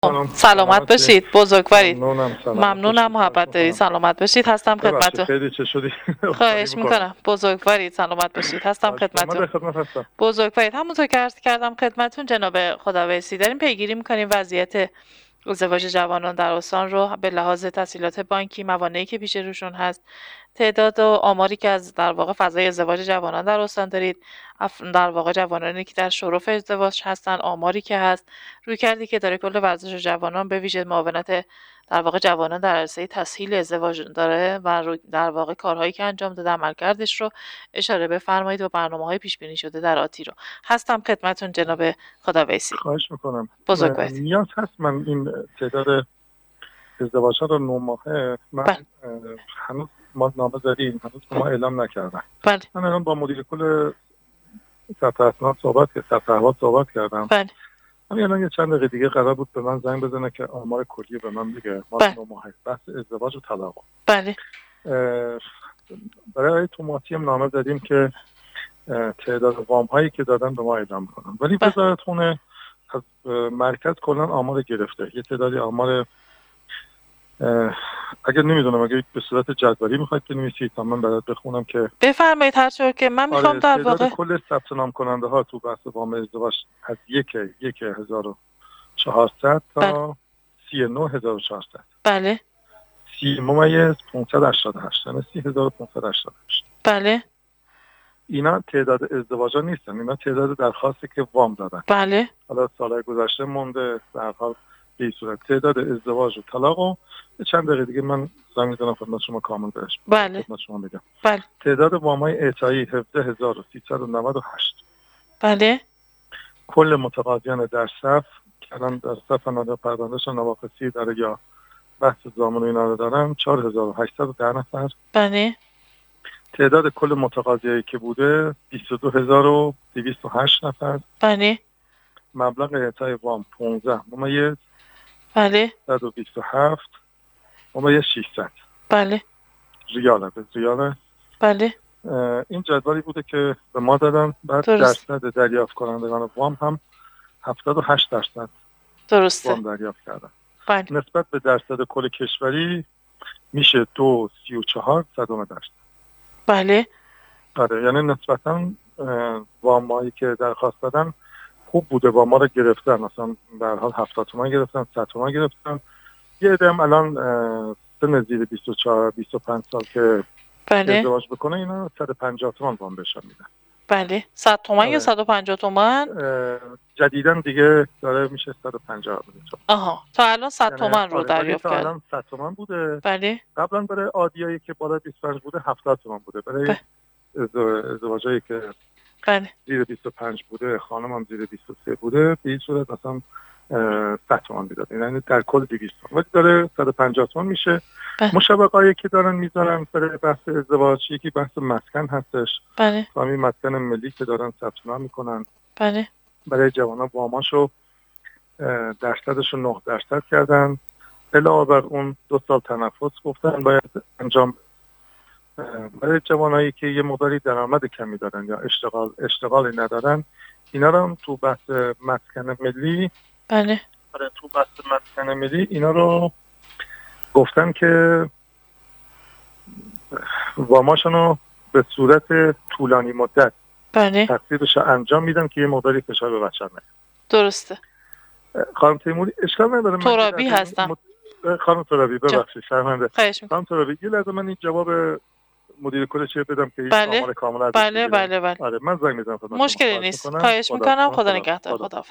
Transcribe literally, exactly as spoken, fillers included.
سلام، سلامت سلامتی. باشید، بزرگوارید. ممنونم. سلامت ممنونم، باشید. محبت خواهش دارید، می‌کنم. سلامت باشید. هستم ببخشید خدمتتون. خیلی چه شدی؟ خواهش عذرخواهی میکنم، بزرگوارید، سلامت باشید. هستم خواهش می‌کنم. من در خدمتتون. خدمت هستم. بزرگوارید. همونطور که عرض کردم خدمتتون جناب خداویسی، داریم پیگیری میکنیم وضعیت ازدواج جوانان در استان رو به لحاظ تسهیلات بانکی، موانعی که پیش روشون هست، تعداد و آماری که از در واقع فضای ازدواج جوانان در استان دارید، اف- در واقع جوانانی که در شرف ازدواج هستن، آماری که هست، روی کردی که داره کل ورزش جوانان به ویژه معاونت در واقع جوانان در عرصه تسهیل ازدواج داره و رو- در واقع کارهایی که انجام داده عملکردش رو اشاره بفرمایید و برنامه‌های پیش بینی شده در آتی رو. هستم خدمتتون جناب خداویسی. خواهش میکنم. بزرگوارید. نیاز هست من این تعداد ازدواجات رو نه ماهه من بله. اه، هنوز ما نامه زدیم، هنوز به ما اعلام نکردن. بله. من الان با مدیر کل سطح اسناد صحبت که سطح احوال صحبت کردم. بله. همین الان یه چند دقیقه دیگه قرار بود به من زنگ بزنه که آمار کلی به من بگه. ما بله. نه ماهه بحث ازدواج و طلاق. بله. اه، برای آقای توماسی هم نامه زدیم که اه، تعداد وام هایی که دادن به ما اعلام کنن، ولی بله. وزارت خونه از اه، مرکز کلا آمار گرفته. یه تعدادی آمار اه، اگر نمیدونم اگر به صورت جدولی میخواید بنویسید تا من برات بخونم که بفرمایید هر طور که من میخوام آره در تعداد واقع کل ثبت نام کننده ها تو بحث وام ازدواج از یک یک هزار و چهارصد بله. تا سی و نه هزار و چهارصد، بله. سی ممیز پانصد و هشتاد و هشت، یعنی سی هزار و پانصد و هشتاد و هشت. بله. اینا تعداد ازدواجا نیستن، اینا تعداد درخواستی که وام دادن. بله. حالا سالهای گذشته مونده، در هر حال به این صورت تعداد ازدواج و طلاق و چند دقیقه دیگه من زنگ می‌زنم خدمت شما کامل بهش بله. خدمت شما بگم. بله. تعداد وام‌های اعطایی هفده هزار و سیصد و نود و هشت. بله. کل متقاضیان در صف که الان در صف نادر پروندهشون نواخصی داره یا بحث زامن و اینا رو دارن چهار هزار و هشتصد و ده نفر. بله. تعداد کل متقاضیایی که بوده بیست و دو هزار و دویست و هشت نفر. بله. مبلغ اعطای وام پانزده ممیز بله. صد و بیست و هفت ممیز ششصد بله. ریاله به ریاله. بله. اه، این جدولی بوده که به ما دادن. بعد درست. درصد دریافت کنندگان وام هم هفتاد و هشت درصد درسته. وام دریافت کردن. بله. نسبت به درصد کل کشوری میشه دو سی و چهار صدم درصد. بله. آره یعنی نسبتا وامایی که درخواست دادن خوب بوده، واما رو گرفتن، مثلا در حال هفتاد تومن گرفتن، صد تومن گرفتن. یه عده هم الان اه، سن زیر بیست و چهار بیست و پنج سال که بله. ازدواج بکنه اینا صد و پنجاه تومن وام بهشون میدن. بله. صد تومن آره. یا صد و پنجاه تومن؟ اه، جدیدن دیگه داره میشه صد و پنجاه تومن. آها، تا الان صد یعنی تومن رو آره ولی دریافت تا کرد. الان صد تومن بوده. بله. قبلا برای عادیایی که بالا بیست و پنج بوده هفتاد تومن بوده. برای بله. ازدوا- ازدواجایی که بله. زیر بیست و پنج بوده، خانم هم زیر بیست و سه بوده، به این صورت مثلا اه، صد تومن میداد، یعنی در کل دویست تومن. ولی داره صد و پنجاه تومن میشه. بله. مشابهایی که دارن میذارن برای بحث ازدواج یکی بحث مسکن هستش. بله. همین مسکن ملی که دارن ثبت نام میکنن. بله. برای جوانان واماشو اه، درصدش رو نه درصد کردن. علاوه بر اون دو سال تنفس گفتن باید انجام. اه، برای جوانایی که یه مقداری درآمد کمی دارن یا اشتغال اشتغالی ندارن، اینا رو هم تو بحث مسکن ملی بله. آره تو بحث مسکن ملی اینا رو گفتن که واماشون رو به صورت طولانی مدت بله. تقسیمش رو انجام میدن که یه مقداری فشار به بچه‌ها نیاد. درسته. خانم تیموری اشکال نداره. من ترابی یه لحظه هستم. مت- خانم ترابی جا. ببخشید شرمنده. خواهش میکنم. خانم ترابی یه لحظه من این جواب مدیر کل چه بدم که هیچ بله. آمار کامل ازش بله. بگیرم. بله. بله. آره من زنگ میزنم خدمت شما. مشکلی خواهش نیست. میکنم. خواهش خدا میکنم. خدا خدا نگهدار. خدا. خدا